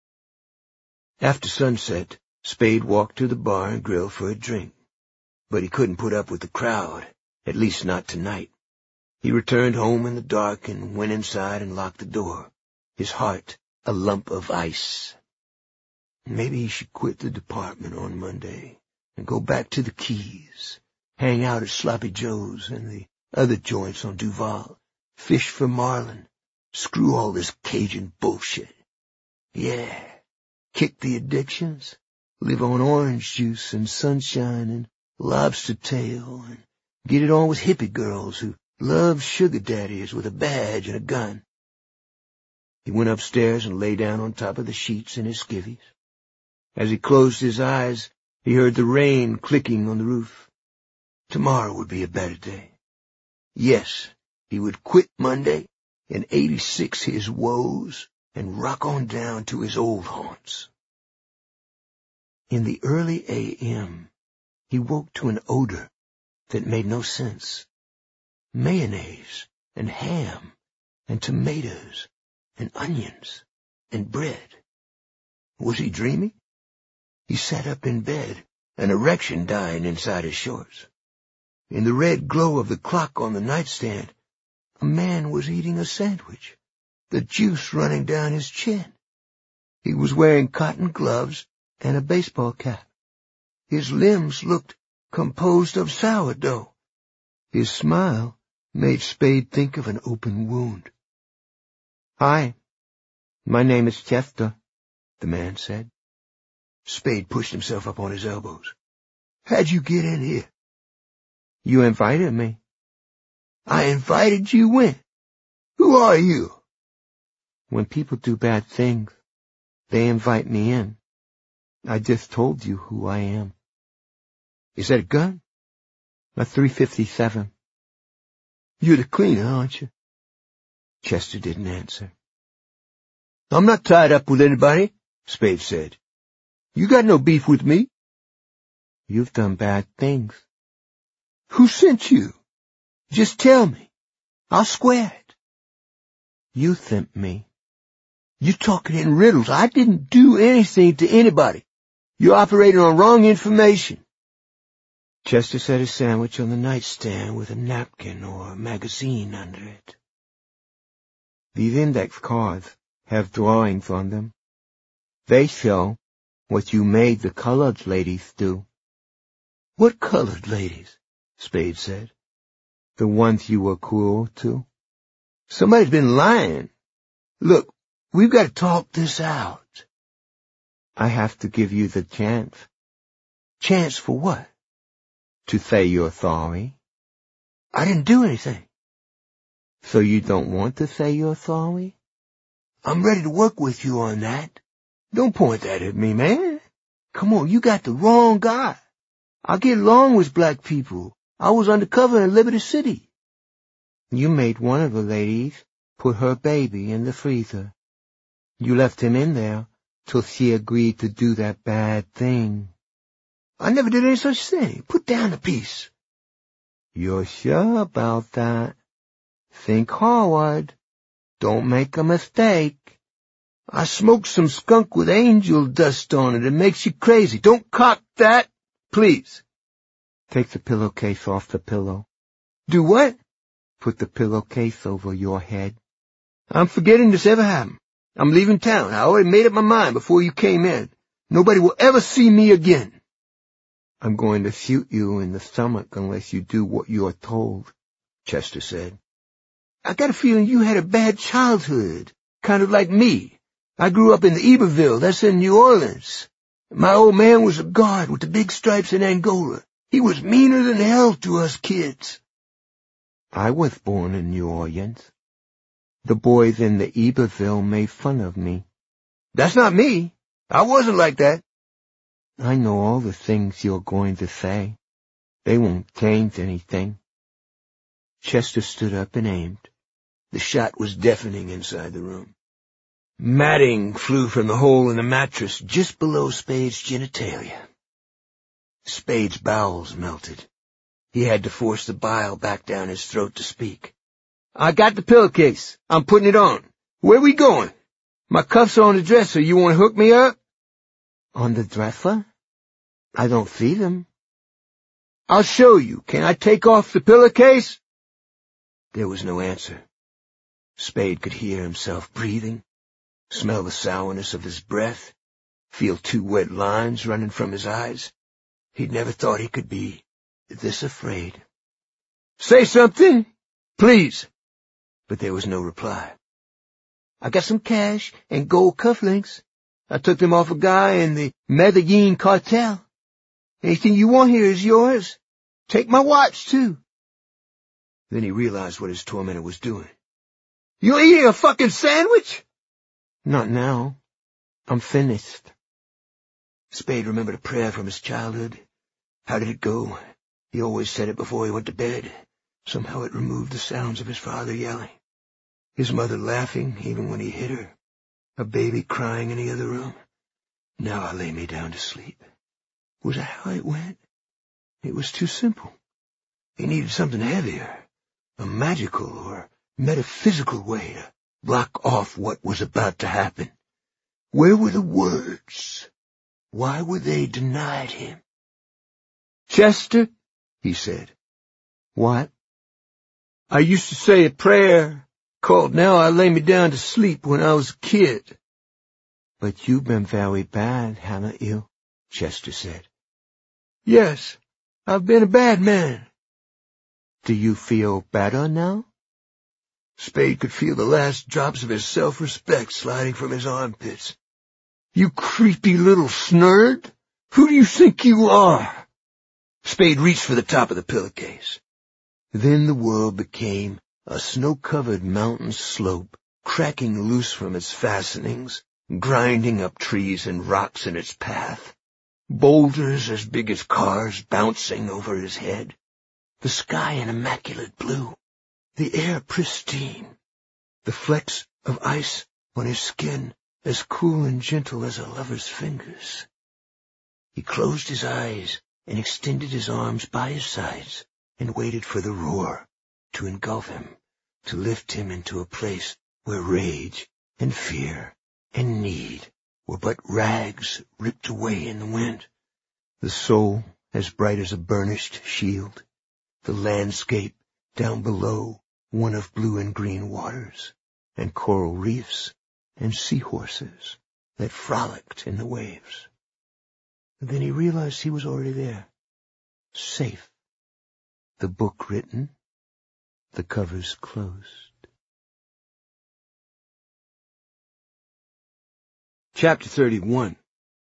After sunset, Spade walked to the bar and grill for a drink. But he couldn't put up with the crowd, at least not tonight. He returned home in the dark and went inside and locked the door, his heart a lump of ice. Maybe he should quit the department on Monday and go back to the Keys, hang out at Sloppy Joe's and the other joints on Duval, fish for marlin, screw all this Cajun bullshit. Yeah, kick the addictions, live on orange juice and sunshine and lobster tail, and get it on with hippie girls who love sugar daddies with a badge and a gun. He went upstairs and lay down on top of the sheets in his skivvies. As he closed his eyes, he heard the rain clicking on the roof. Tomorrow would be a better day. Yes, he would quit Monday and eighty-six his woes and rock on down to his old haunts. In the early A M, he woke to an odor that made no sense. Mayonnaise and ham and tomatoes and onions and bread. Was he dreaming? He sat up in bed, an erection dying inside his shorts. In the red glow of the clock on the nightstand, a man was eating a sandwich, the juice running down his chin. He was wearing cotton gloves and a baseball cap. His limbs looked composed of sourdough. His smile made Spade think of an open wound. "Hi, my name is Chester," the man said. Spade pushed himself up on his elbows. "How'd you get in here?" "You invited me." "I invited you when? Who are you?" "When people do bad things, they invite me in. I just told you who I am." "Is that a gun?" "A three fifty-seven. "You're the cleaner, aren't you?" Chester didn't answer. "I'm not tied up with anybody," Spade said. "You got no beef with me." "You've done bad things." "Who sent you? Just tell me. I'll square it." "You sent me." "You're talking in riddles. I didn't do anything to anybody. You're operating on wrong information." Chester set his sandwich on the nightstand with a napkin or a magazine under it. "These index cards have drawings on them. They show what you made the colored ladies do." "What colored ladies?" Spade said. "The ones you were cruel to." "Somebody's been lying. Look, we've got to talk this out." "I have to give you the chance." "Chance for what?" "To say you're sorry." "I didn't do anything." "So you don't want to say you're sorry?" "I'm ready to work with you on that. Don't point that at me, man. Come on, you got the wrong guy. I get along with black people. I was undercover in Liberty City. You made one of the ladies put her baby in the freezer. You left him in there till she agreed to do that bad thing. I never did any such thing. Put down the piece. You're sure about that? Think hard. Don't make a mistake. I smoked some skunk with angel dust on it. It makes you crazy. Don't cock that, please. Take the pillowcase off the pillow. Do what? Put the pillowcase over your head. I'm forgetting this ever happened. I'm leaving town. I already made up my mind before you came in. Nobody will ever see me again. I'm going to shoot you in the stomach unless you do what you're told, Chester said. I got a feeling you had a bad childhood, kind of like me. I grew up in the Iberville, that's in New Orleans. My old man was a guard with the big stripes in Angola. He was meaner than hell to us kids. I was born in New Orleans. The boys in the Iberville made fun of me. That's not me. I wasn't like that. I know all the things you're going to say. They won't change anything. Chester stood up and aimed. The shot was deafening inside the room. Matting flew from the hole in the mattress just below Spade's genitalia. Spade's bowels melted. He had to force the bile back down his throat to speak. I got the pillowcase. I'm putting it on. Where we going? My cuffs are on the dresser. You want to hook me up? On the dresser? I don't see them. I'll show you. Can I take off the pillowcase? There was no answer. Spade could hear himself breathing, smell the sourness of his breath, feel two wet lines running from his eyes. He'd never thought he could be this afraid. Say something, please. But there was no reply. I got some cash and gold cufflinks. I took them off a guy in the Medellin cartel. Anything you want here is yours. Take my watch, too. Then he realized what his tormentor was doing. You eating a fucking sandwich? Not now. I'm finished. Spade remembered a prayer from his childhood. How did it go? He always said it before he went to bed. Somehow it removed the sounds of his father yelling, his mother laughing even when he hit her, a baby crying in the other room. Now I lay me down to sleep. Was that how it went? It was too simple. He needed something heavier, a magical or metaphysical way to block off what was about to happen. Where were the words? Why were they denied him? Chester, he said. What? I used to say a prayer called Now I Lay Me Down to Sleep when I was a kid. But you've been very bad, haven't you? Chester said. Yes, I've been a bad man. Do you feel better now? Spade could feel the last drops of his self-respect sliding from his armpits. You creepy little snurd! Who do you think you are? Spade reached for the top of the pillowcase. Then the world became a snow-covered mountain slope, cracking loose from its fastenings, grinding up trees and rocks in its path. Boulders as big as cars bouncing over his head. The sky an immaculate blue. The air pristine. The flecks of ice on his skin as cool and gentle as a lover's fingers. He closed his eyes and extended his arms by his sides and waited for the roar to engulf him, to lift him into a place where rage and fear and need were but rags ripped away in the wind. The soul as bright as a burnished shield. The landscape down below one of blue and green waters, and coral reefs and seahorses that frolicked in the waves. And then he realized he was already there, safe. The book written, the covers closed. Chapter thirty-one.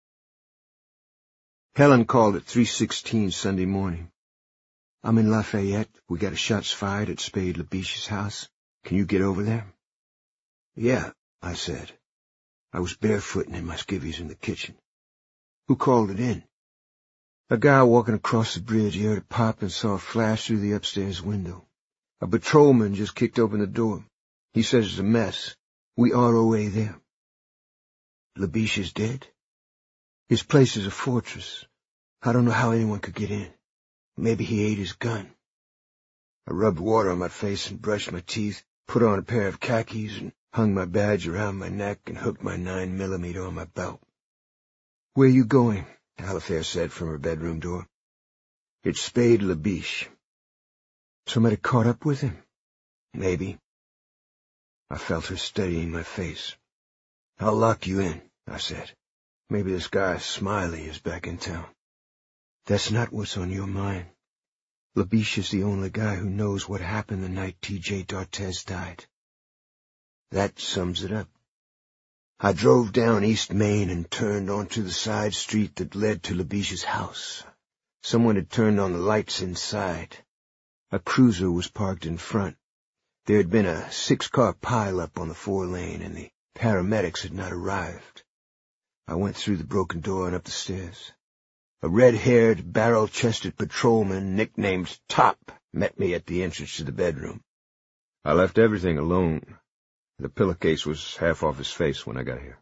Helen called at three sixteen Sunday morning. I'm in Lafayette. We got a shots fired at Spade LaBiche's house. Can you get over there? Yeah, I said. I was barefooting in my skivvies in the kitchen. Who called it in? A guy walking across the bridge. He heard a pop and saw a flash through the upstairs window. A patrolman just kicked open the door. He says it's a mess. We R O A there. Labiche is dead? His place is a fortress. I don't know how anyone could get in. Maybe he ate his gun. I rubbed water on my face and brushed my teeth, put on a pair of khakis and hung my badge around my neck and hooked my nine millimeter on my belt. "Where you going?" Alifair said from her bedroom door. "It's Spade Labiche." "Somebody caught up with him?" "Maybe." I felt her studying my face. "I'll lock you in," I said. "Maybe this guy Smiley is back in town." "That's not what's on your mind. Labiche is the only guy who knows what happened the night T J D'Artes died." That sums it up. I drove down East Main and turned onto the side street that led to Labiche's house. Someone had turned on the lights inside. A cruiser was parked in front. There had been a six-car pileup on the four-lane, and the paramedics had not arrived. I went through the broken door and up the stairs. A red-haired, barrel-chested patrolman nicknamed Top met me at the entrance to the bedroom. "I left everything alone. The pillowcase was half off his face when I got here."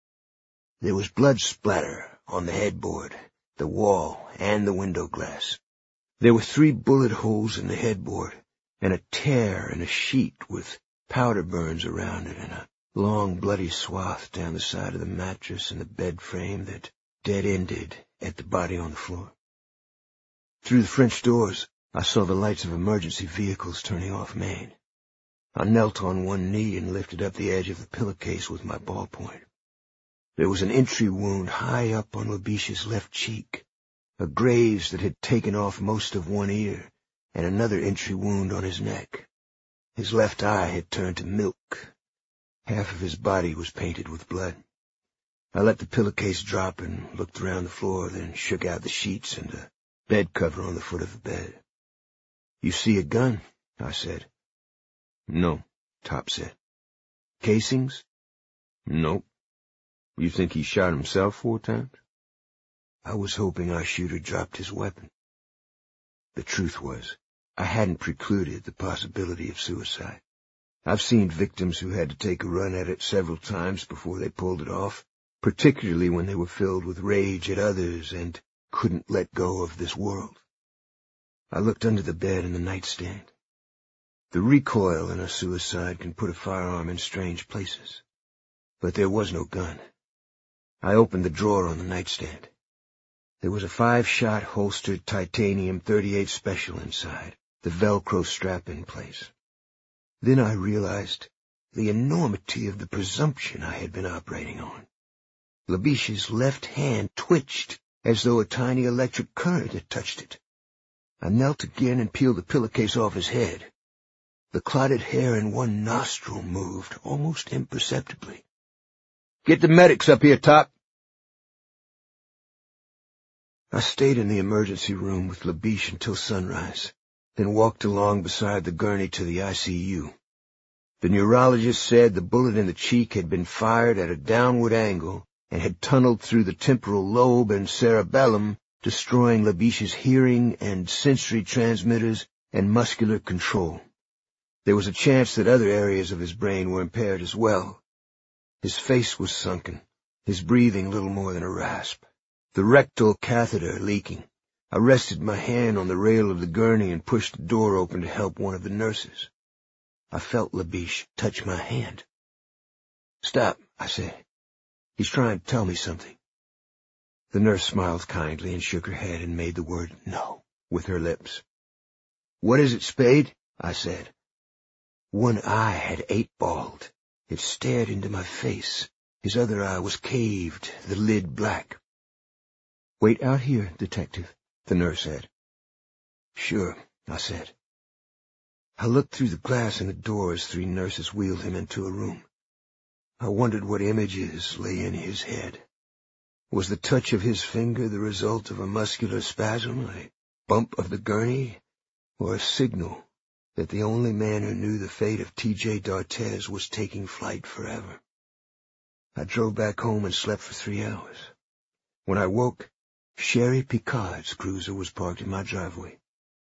There was blood splatter on the headboard, the wall, and the window glass. There were three bullet holes in the headboard, and a tear in a sheet with powder burns around it, and a long bloody swath down the side of the mattress and the bed frame that dead-ended at the body on the floor. Through the French doors, I saw the lights of emergency vehicles turning off Main. I knelt on one knee and lifted up the edge of the pillowcase with my ballpoint. There was an entry wound high up on Labiche's left cheek, a graze that had taken off most of one ear, and another entry wound on his neck. His left eye had turned to milk. Half of his body was painted with blood. I let the pillowcase drop and looked around the floor, then shook out the sheets and the bed cover on the foot of the bed. "You see a gun?" I said. "No," Top said. "Casings?" "Nope. You think he shot himself four times?" I was hoping our shooter dropped his weapon. The truth was, I hadn't precluded the possibility of suicide. I've seen victims who had to take a run at it several times before they pulled it off, particularly when they were filled with rage at others and couldn't let go of this world. I looked under the bed and the nightstand. The recoil in a suicide can put a firearm in strange places. But there was no gun. I opened the drawer on the nightstand. There was a five-shot holstered titanium thirty-eight Special inside, the Velcro strap in place. Then I realized the enormity of the presumption I had been operating on. Labiche's left hand twitched as though a tiny electric current had touched it. I knelt again and peeled the pillowcase off his head. The clotted hair in one nostril moved almost imperceptibly. "Get the medics up here, Top." I stayed in the emergency room with Labiche until sunrise, then walked along beside the gurney to the I C U. The neurologist said the bullet in the cheek had been fired at a downward angle and had tunneled through the temporal lobe and cerebellum, destroying Labiche's hearing and sensory transmitters and muscular control. There was a chance that other areas of his brain were impaired as well. His face was sunken, his breathing little more than a rasp, the rectal catheter leaking. I rested my hand on the rail of the gurney and pushed the door open to help one of the nurses. I felt Labiche touch my hand. "Stop," I said. "He's trying to tell me something." The nurse smiled kindly and shook her head and made the word "no" with her lips. "What is it, Spade?" I said. One eye had eight-balled. It stared into my face. His other eye was caved, the lid black. "Wait out here, detective," the nurse said. "Sure," I said. I looked through the glass in the door as three nurses wheeled him into a room. I wondered what images lay in his head. Was the touch of his finger the result of a muscular spasm, a bump of the gurney, or a signal that the only man who knew the fate of T J D'Artes was taking flight forever? I drove back home and slept for three hours. When I woke, Sherry Picard's cruiser was parked in my driveway.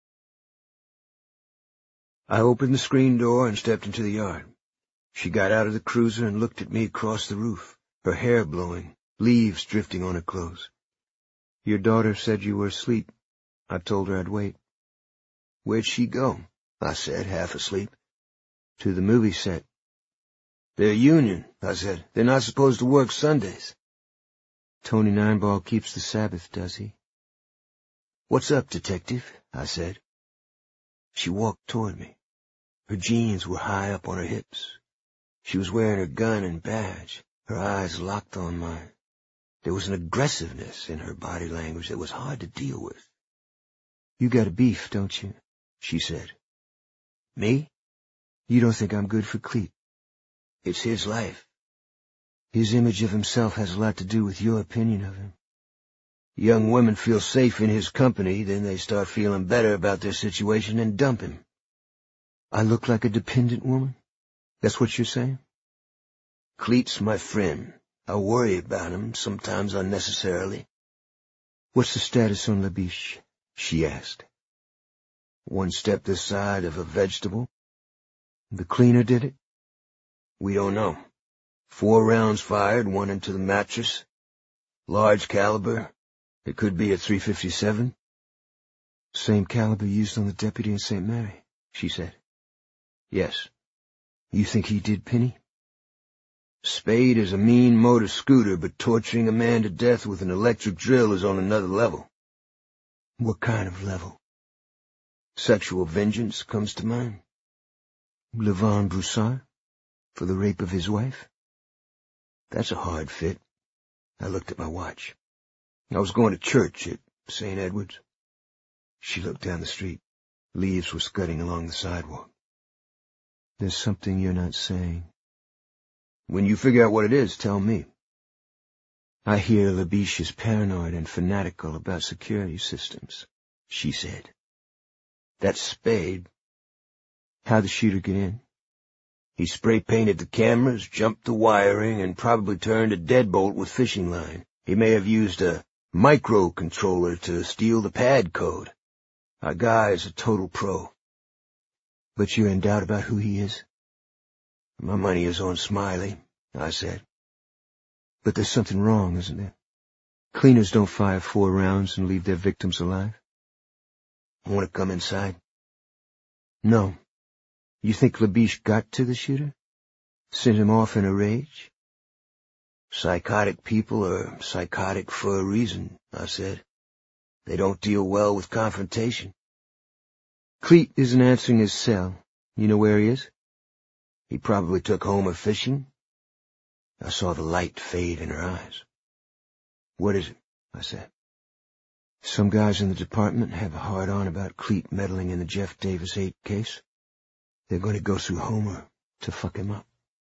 I opened the screen door and stepped into the yard. She got out of the cruiser and looked at me across the roof, her hair blowing, leaves drifting on her clothes. "Your daughter said you were asleep. I told her I'd wait." "Where'd she go?" I said, half asleep. "To the movie set." "They're union," I said. "They're not supposed to work Sundays." "Tony Nineball keeps the Sabbath, does he?" "What's up, detective?" I said. She walked toward me. Her jeans were high up on her hips. She was wearing her gun and badge, her eyes locked on mine. There was an aggressiveness in her body language that was hard to deal with. "You got a beef, don't you?" she said. "Me? You don't think I'm good for Cleet?" "It's his life." "His image of himself has a lot to do with your opinion of him." "Young women feel safe in his company, then they start feeling better about their situation and dump him." "I look like a dependent woman? That's what you're saying?" "Cleet's my friend. I worry about him, sometimes unnecessarily." "What's the status on Labiche?" she asked. "One step this side of a vegetable." "The cleaner did it?" "We don't know. Four rounds fired, one into the mattress. Large caliber. It could be a three fifty-seven. "Same caliber used on the deputy in Saint Mary," she said. "Yes." "You think he did Penny?" "Spade is a mean motor scooter, but torturing a man to death with an electric drill is on another level." "What kind of level?" "Sexual vengeance comes to mind." "Levon Broussard? For the rape of his wife?" "That's a hard fit." I looked at my watch. "I was going to church at Saint Edward's." She looked down the street. Leaves were scudding along the sidewalk. "There's something you're not saying." "When you figure out what it is, tell me." "I hear Labiche is paranoid and fanatical about security systems," she said. "That's Spade." "How'd the shooter get in?" "He spray-painted the cameras, jumped the wiring, and probably turned a deadbolt with fishing line. He may have used a microcontroller to steal the pad code. Our guy is a total pro." "But you're in doubt about who he is?" "My money is on Smiley," I said. "But there's something wrong, isn't there? Cleaners don't fire four rounds and leave their victims alive." "Want to come inside?" "No. You think Labiche got to the shooter? Sent him off in a rage?" "Psychotic people are psychotic for a reason," I said. "They don't deal well with confrontation." "Cleet isn't answering his cell. You know where he is?" "He probably took Homer fishing." I saw the light fade in her eyes. "What is it?" I said. "Some guys in the department have a hard-on about Cleet meddling in the Jeff Davis eight case. They're going to go through Homer to fuck him up."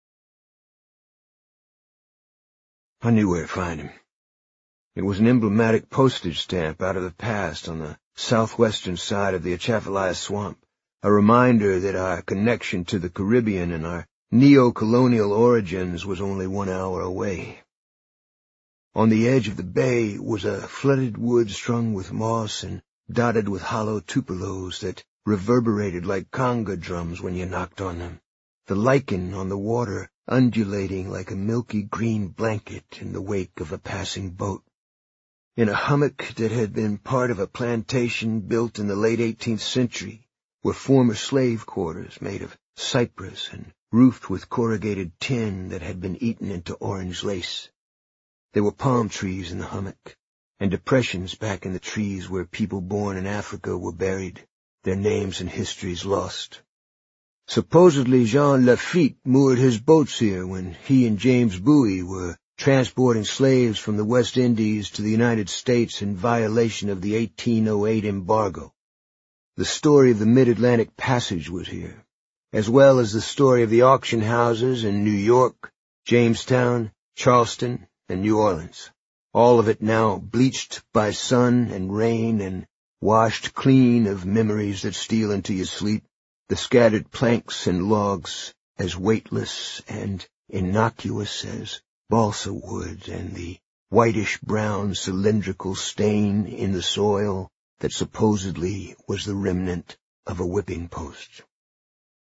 I knew where to find him. It was an emblematic postage stamp out of the past on the southwestern side of the Atchafalaya Swamp, a reminder that our connection to the Caribbean and our neo-colonial origins was only one hour away. On the edge of the bay was a flooded wood strung with moss and dotted with hollow tupelos that reverberated like conga drums when you knocked on them, the lichen on the water undulating like a milky green blanket in the wake of a passing boat. In a hummock that had been part of a plantation built in the late eighteenth century were former slave quarters made of cypress and roofed with corrugated tin that had been eaten into orange lace. There were palm trees in the hummock, and depressions back in the trees where people born in Africa were buried, their names and histories lost. Supposedly Jean Lafitte moored his boats here when he and James Bowie were transporting slaves from the West Indies to the United States in violation of the eighteen oh eight embargo. The story of the Mid-Atlantic Passage was here, as well as the story of the auction houses in New York, Jamestown, Charleston, and New Orleans, all of it now bleached by sun and rain and washed clean of memories that steal into your sleep, the scattered planks and logs as weightless and innocuous as balsa wood and the whitish-brown cylindrical stain in the soil that supposedly was the remnant of a whipping post.